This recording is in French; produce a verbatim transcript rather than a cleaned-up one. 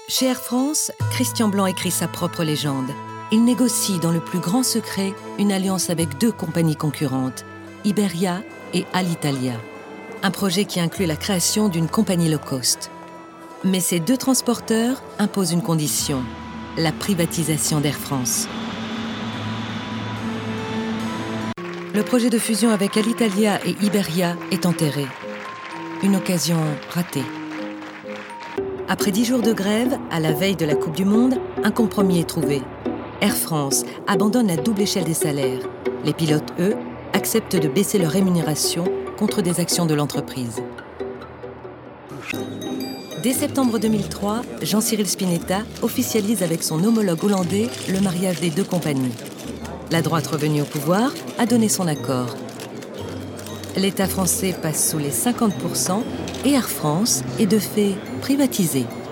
Chez Air France, Christian Blanc écrit sa propre légende. Il négocie dans le plus grand secret une alliance avec deux compagnies concurrentes, Iberia et Alitalia. Un projet qui inclut la création d'une compagnie low cost. Mais ces deux transporteurs imposent une condition, la privatisation d'Air France. Le projet de fusion avec Alitalia et Iberia est enterré. Une occasion ratée. Après dix jours de grève, à la veille de la Coupe du Monde, un compromis est trouvé. Air France abandonne la double échelle des salaires. Les pilotes, eux, acceptent de baisser leur rémunération contre des actions de l'entreprise. Dès septembre deux mille trois, Jean-Cyril Spinetta officialise avec son homologue hollandais le mariage des deux compagnies. La droite revenue au pouvoir a donné son accord. L'État français passe sous les cinquante pour cent et Air France est de fait privatisé.